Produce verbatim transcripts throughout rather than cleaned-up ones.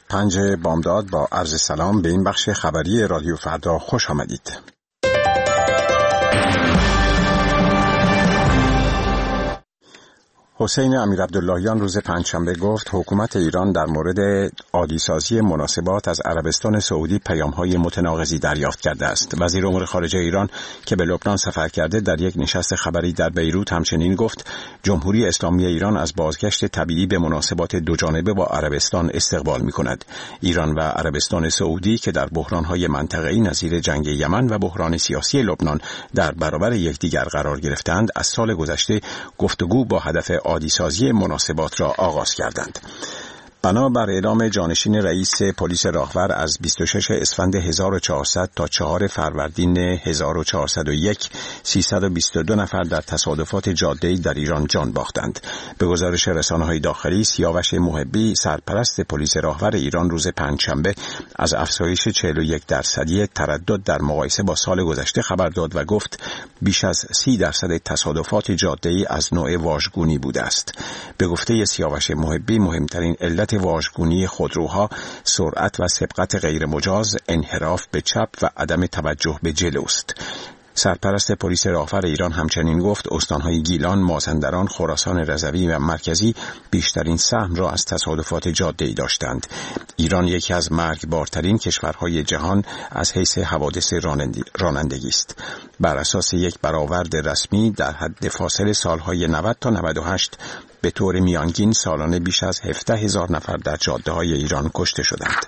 پنج بامداد با عرض سلام به این بخش خبری رادیو فردا خوش آمدید. حسین امیرعبداللهیان روز پنجشنبه گفت حکومت ایران در مورد عادی‌سازی مناسبات از عربستان سعودی پیام‌های متناقضی دریافت کرده است. وزیر امور خارجه ایران که به لبنان سفر کرده در یک نشست خبری در بیروت همچنین گفت جمهوری اسلامی ایران از بازگشت طبیعی به مناسبات دوجانبه با عربستان استقبال می‌کند. ایران و عربستان سعودی که در بحران‌های منطقه‌ای نظیر جنگ یمن و بحران سیاسی لبنان در برابر یکدیگر قرار گرفتند، از سال گذشته گفتگو با هدف عادی‌سازی مناسبات را آغاز کردند. بنابر اعلام جانشین رئیس پلیس راهور از بیست و ششم اسفند هزار و چهارصد تا چهارم فروردین هزار و چهارصد و یک سیصد و بیست و دو نفر در تصادفات جاده‌ای در ایران جان باختند. به گزارش رسانه‌های داخلی، سیاوش محبی سرپرست پلیس راهور ایران روز پنجشنبه از افزایش چهل و یک درصدی تردد در مقایسه با سال گذشته خبر داد و گفت بیش از سی درصد تصادفات جاده‌ای از نوع واژگونی بوده است. به گفته سیاوش محبی مهمترین علت واژگونی خودروها سرعت و سبقت غیر مجاز، انحراف به چپ و عدم توجه به جلو است. سرپرست پلیس راهور ایران همچنین گفت استانهای گیلان، مازندران، خراسان رضوی و مرکزی بیشترین سهم را از تصادفات جاده‌ای داشتند. ایران یکی از مرگبارترین کشورهای جهان از حیث حوادث رانندگی است. بر اساس یک برآورد رسمی در حد فاصله سالهای نود تا نود و هشت به طور میانگین سالانه بیش از هفده هزار نفر در جاده‌های ایران کشته شدند.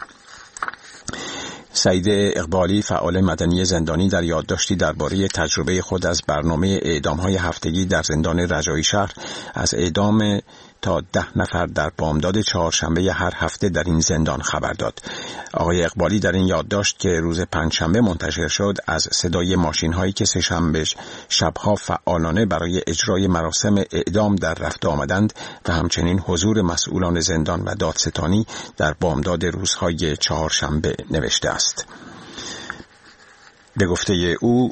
سعید اقبالی فعال مدنی زندانی در یادداشتی درباره تجربه خود از برنامه اعدام‌های هفتگی در زندان رجایی شهر از اعدام تا ده نفر در بامداد چهارشنبه هر هفته در این زندان خبر داد. آقای اقبالی در این یادداشت که روز پنجشنبه منتشر شد از صدای ماشین‌هایی که سه‌شنبه شب‌ها فعالانه برای اجرای مراسم اعدام در رفت آمدند و همچنین حضور مسئولان زندان و دادستانی در بامداد روزهای چهارشنبه نوشته است. به گفته او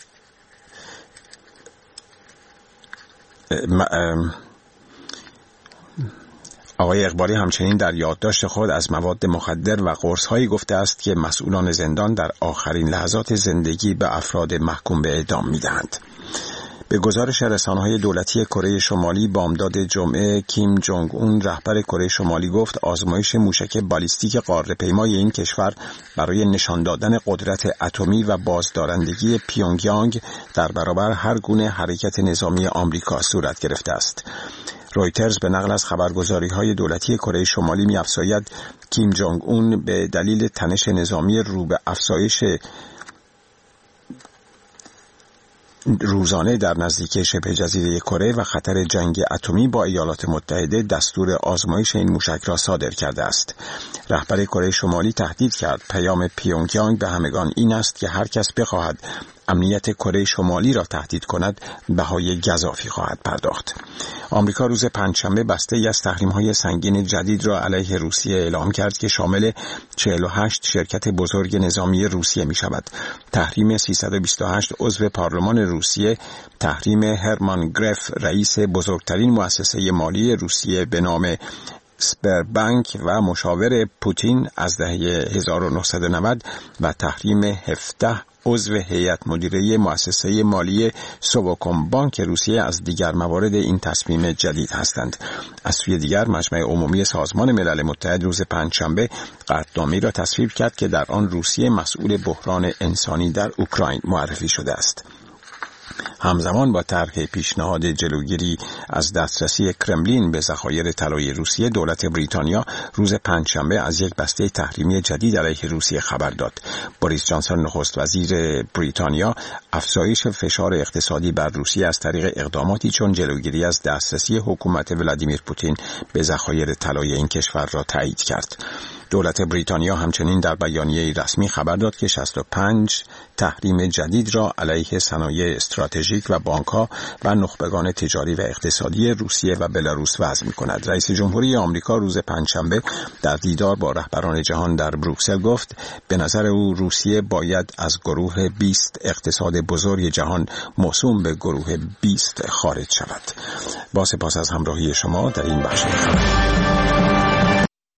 آقای اقبالی همچنین در یادداشت خود از مواد مخدر و قرص‌هایی گفته است که مسئولان زندان در آخرین لحظات زندگی به افراد محکوم به اعدام می‌دهند. به گزارش رسانه‌های دولتی کره شمالی بامداد جمعه، کیم جونگ اون رهبر کره شمالی گفت آزمایش موشک بالیستیک قاره‌پیمای این کشور برای نشان دادن قدرت اتمی و بازدارندگی پیونگیانگ در برابر هر گونه حرکت نظامی آمریکا صورت گرفته است. رویترز به نقل از خبرگزاری‌های دولتی کره شمالی می‌افزاید کیم جونگ اون به دلیل تنش نظامی رو به افزایش روزانه در نزدیکی شبه جزیره کره و خطر جنگ اتمی با ایالات متحده دستور آزمایش این موشک را صادر کرده است. رهبر کره شمالی تهدید کرد پیام پیونگیانگ به همگان این است که هر کس بخواهد امنیت کره شمالی را تهدید کند بهای گزافی خواهد پرداخت. آمریکا روز پنجشنبه بسته‌ای از تحریم‌های سنگین جدید را علیه روسیه اعلام کرد که شامل چهل و هشت شرکت بزرگ نظامی روسیه می‌شود. تحریم سیصد و بیست و هشت عضو پارلمان روسیه، تحریم هرمان گرف رئیس بزرگترین مؤسسه مالی روسیه به نام سپربانک و مشاور پوتین از دهه هزار و نهصد و نود و تحریم هفده عضو هیئت مدیره مؤسسه مالی سووکومبانک روسیه از دیگر موارد این تصمیم جدید هستند. از سوی دیگر مجمع عمومی سازمان ملل متحد روز پنجشنبه قطعنامه‌ای را تصویب کرد که در آن روسیه مسئول بحران انسانی در اوکراین معرفی شده است. همزمان با طرح پیشنهاد جلوگیری از دسترسی کرملین به ذخایر طلای روسیه، دولت بریتانیا روز پنجشنبه از یک بسته تحریمی جدید علیه روسیه خبر داد. بوریس جانسون نخست وزیر بریتانیا افزایش فشار اقتصادی بر روسیه از طریق اقداماتی چون جلوگیری از دسترسی حکومت ولادیمیر پوتین به ذخایر طلای این کشور را تایید کرد. دولت بریتانیا همچنین در بیانیه رسمی خبر داد که شصت و پنج تحریم جدید را علیه صنایع استراتژیک و بانک‌ها و نخبگان تجاری و اقتصادی روسیه و بلاروس وضع می‌کند. رئیس جمهوری آمریکا روز پنجشنبه در دیدار با رهبران جهان در بروکسل گفت به نظر او روسیه باید از گروه بیست اقتصاد بزرگ جهان موسوم به گروه بیست خارج شود. با سپاس از همراهی شما در این بخش خبر.